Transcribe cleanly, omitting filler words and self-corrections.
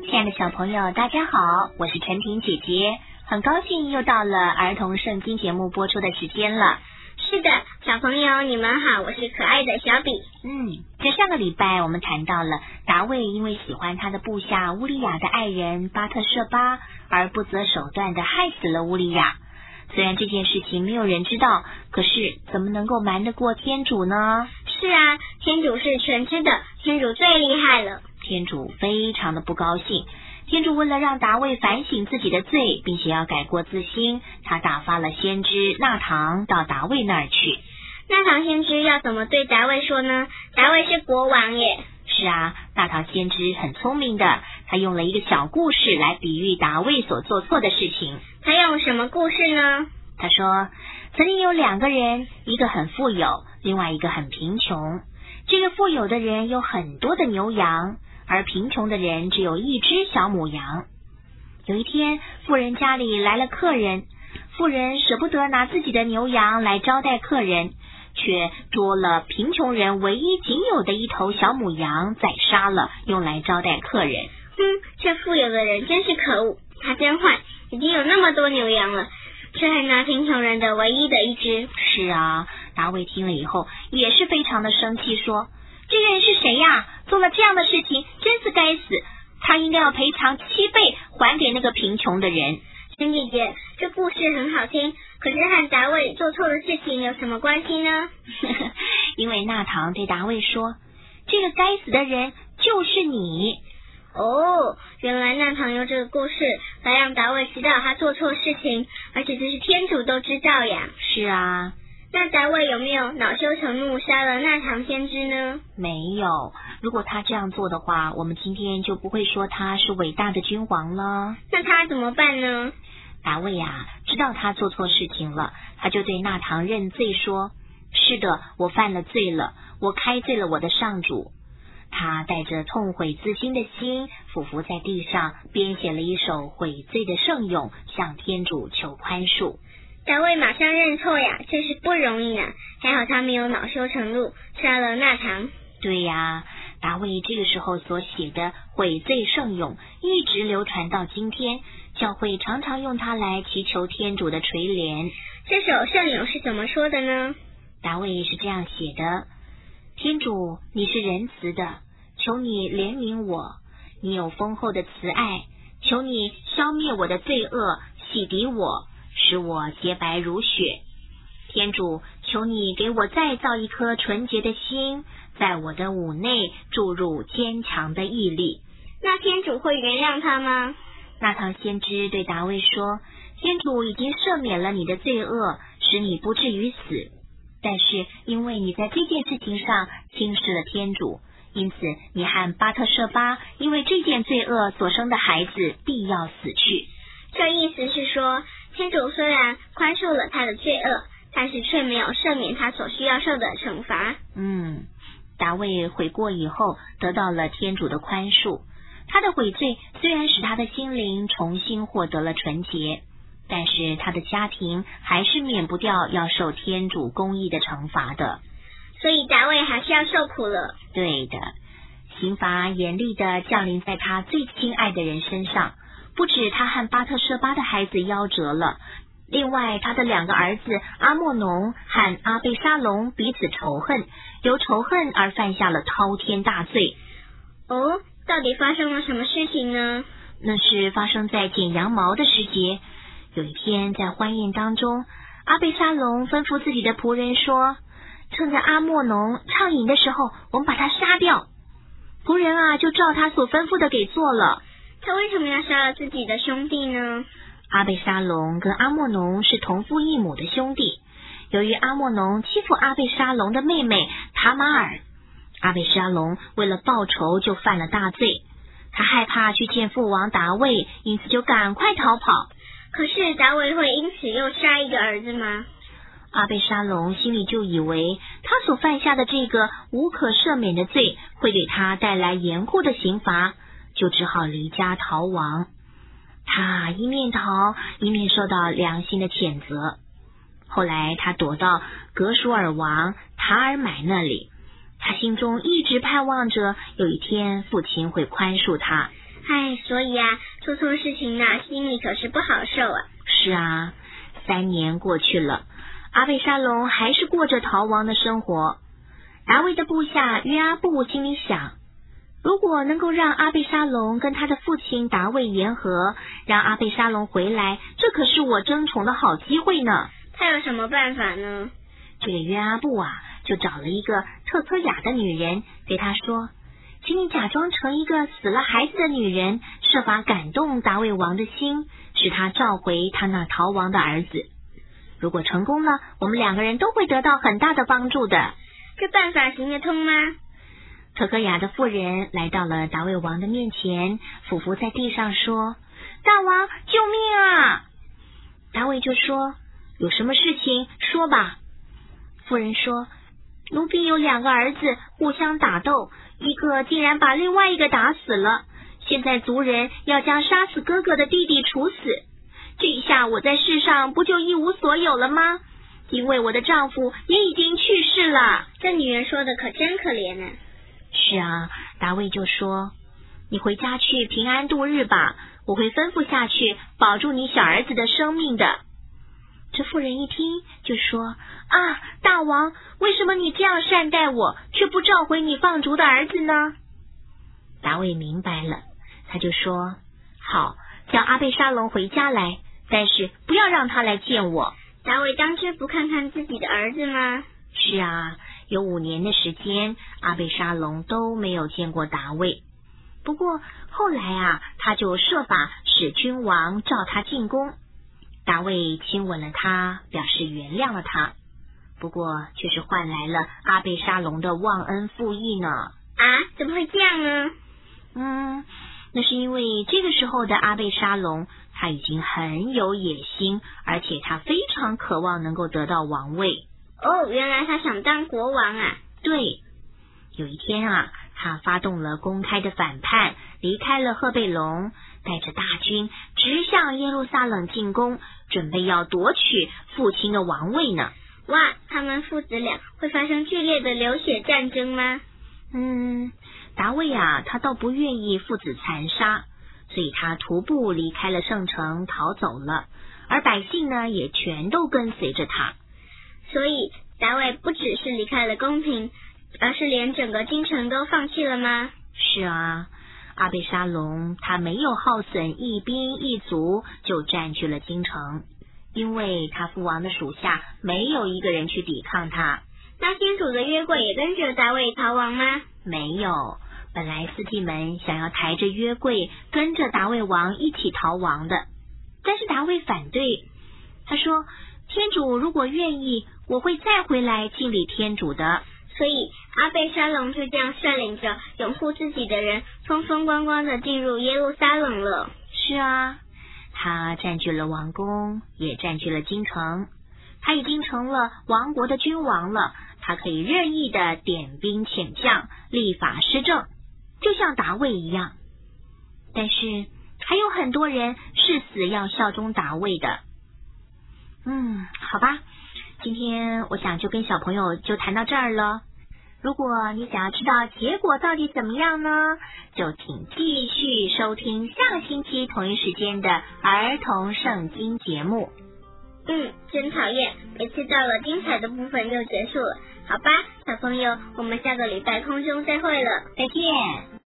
亲爱的小朋友，大家好，我是陈婷姐姐，很高兴又到了儿童圣经节目播出的时间了。 是的，小朋友你们好，我是可爱的小比。 在上个礼拜我们谈到了达卫因为喜欢他的部下乌利亚的爱人巴特舍巴，而不择手段的害死了乌利亚。虽然这件事情没有人知道，可是怎么能够瞒得过天主呢？ 是啊，天主是全知的，天主最厉害了。 天主非常的不高兴，天主为了让达卫反省自己的罪，并且要改过自新，他打发了先知纳堂到达卫那儿去。 纳堂先知要怎么对达卫说呢？达卫是国王耶。 是啊，纳堂先知很聪明的，他用了一个小故事来比喻达卫所做错的事情。 他用什么故事呢？ 他说，曾经有两个人，一个很富有，另外一个很贫穷。这个富有的人有很多的牛羊，而贫穷的人只有一只小母羊。有一天，富人家里来了客人，富人舍不得拿自己的牛羊来招待客人，却捉了贫穷人唯一仅有的一头小母羊宰杀了，用来招待客人。 这富有的人真是可恶，他真坏，已经有那么多牛羊了，却还拿贫穷人的唯一的一只。 是啊，达卫听了以后也是非常的生气，说，这个人是谁呀？做了这样的事情真是该死，他应该要赔偿7倍还给那个贫穷的人。 陈姐姐，这故事很好听，可是和达卫做错的事情有什么关系呢？ 因为纳堂对达卫说，这个该死的人就是你。 原来纳堂用这个故事来让达卫知道他做错事情，而且这是天主都知道呀。 是啊。 那达卫有没有恼羞成怒杀了纳堂先知呢？ 没有，如果他这样做的话，我们今天就不会说他是伟大的君王了。 那他怎么办呢？ 达卫知道他做错事情了，他就对纳堂认罪说，是的，我犯了罪了，我开罪了我的上主。他带着痛悔自新的心，俯伏在地上，编写了一首悔罪的圣咏，向天主求宽恕。 达卫马上认错呀，真是不容易呢。还好他没有恼羞成怒，杀了纳堂。 对呀，达卫这个时候所写的悔罪圣咏一直流传到今天，教会常常用它来祈求天主的垂怜。 这首圣咏是怎么说的呢？ 达卫是这样写的，天主，你是仁慈的，求你怜悯我，你有丰厚的慈爱，求你消灭我的罪恶，洗涤我，使我洁白如雪。天主，求你给我再造一颗纯洁的心，在我的五内注入坚强的毅力。 那天主会原谅他吗？ 纳堂先知对达卫说，天主已经赦免了你的罪恶，使你不至于死，但是因为你在这件事情上轻视了天主，因此你和巴特舍巴因为这件罪恶所生的孩子必要死去。 这意思是说，天主虽然宽恕了他的罪恶，但是却没有赦免他所需要受的惩罚。 达卫悔过以后得到了天主的宽恕，他的悔罪虽然使他的心灵重新获得了纯洁，但是他的家庭还是免不掉要受天主公义的惩罚的。 所以达卫还是要受苦了。 对的，刑罚严厉的降临在他最亲爱的人身上，不止他和巴特舍巴的孩子夭折了，另外他的2个儿子阿莫农和阿贝沙龙彼此仇恨，由仇恨而犯下了滔天大罪。 到底发生了什么事情呢？ 那是发生在剪羊毛的时节。有一天在欢宴当中，阿贝沙龙吩咐自己的仆人说，趁着阿莫农畅饮的时候，我们把他杀掉。仆人就照他所吩咐的给做了。 他为什么要杀了自己的兄弟呢？ 阿贝沙龙跟阿莫农是同父异母的兄弟，由于阿莫农欺负阿贝沙龙的妹妹塔玛尔，阿贝沙龙为了报仇就犯了大罪，他害怕去见父王达卫，因此就赶快逃跑。 可是达卫会因此又杀一个儿子吗？ 阿贝沙龙心里就以为他所犯下的这个无可赦免的罪会给他带来严酷的刑罚，就只好离家逃亡。他一面逃一面受到良心的谴责。后来他躲到格舒尔王塔尔买那里，他心中一直盼望着有一天父亲会宽恕他。 所以啊，做错事情啊，心里可是不好受啊。 是啊，3年过去了，阿贝沙龙还是过着逃亡的生活。达卫的部下约阿布心里想，如果能够让阿贝沙龙跟他的父亲达卫言和，让阿贝沙龙回来，这可是我争宠的好机会呢。 他有什么办法呢？ 这个约阿布啊，就找了一个特科雅的女人，对他说，请你假装成一个死了孩子的女人，设法感动达卫王的心，使他召回他那逃亡的儿子。如果成功了，我们2个人都会得到很大的帮助的。 这办法行得通吗？ 特科雅的妇人来到了达卫王的面前，俯伏在地上说，大王，救命啊！达卫就说，有什么事情说吧。妇人说，奴婢有2个儿子互相打斗，一个竟然把另外一个打死了，现在族人要将杀死哥哥的弟弟处死，这一下我在世上不就一无所有了吗？因为我的丈夫也已经去世了。 这女人说的可真可怜啊。 是啊，达卫就说，你回家去平安度日吧，我会吩咐下去保住你小儿子的生命的。这妇人一听就说，啊，大王，为什么你这样善待我，却不召回你放逐的儿子呢？达卫明白了，他就说，好，叫阿贝沙龙回家来，但是不要让他来见我。 达卫当真不看看自己的儿子吗？ 是啊，有5年的时间，阿贝沙龙都没有见过达卫。不过后来啊，他就设法使君王召他进宫。达卫亲吻了他，表示原谅了他，不过却是换来了阿贝沙龙的忘恩负义呢。 啊，怎么会这样呢？ 那是因为这个时候的阿贝沙龙，他已经很有野心，而且他非常渴望能够得到王位。 哦，原来他想当国王啊。 对，有一天啊，他发动了公开的反叛，离开了赫贝龙，带着大军直向耶路撒冷进攻，准备要夺取父亲的王位呢。 哇，他们父子俩会发生剧烈的流血战争吗？ 达卫啊，他倒不愿意父子残杀，所以他徒步离开了圣城逃走了，而百姓呢也全都跟随着他。 所以达卫不只是离开了宫廷，而是连整个京城都放弃了吗？ 是啊，阿贝沙龙他没有耗损一兵一卒就占据了京城，因为他父王的属下没有一个人去抵抗他。 那先祖的约柜也跟着达卫逃亡吗？ 没有，本来司祭们想要抬着约柜跟着达卫王一起逃亡的，但是达卫反对，他说，天主如果愿意，我会再回来敬礼天主的。 所以阿贝沙龙就这样率领着拥护自己的人风风光光的进入耶路撒冷了。 是啊，他占据了王宫，也占据了京城，他已经成了王国的君王了，他可以任意的点兵遣将，立法施政，就像达卫一样。但是还有很多人誓死要效忠达卫的。好吧，今天我想就跟小朋友就谈到这儿了。如果你想要知道结果到底怎么样呢，就请继续收听下星期同一时间的儿童圣经节目。 真讨厌，每次到了精彩的部分就结束了。好吧，小朋友，我们下个礼拜空中再会了， 再见。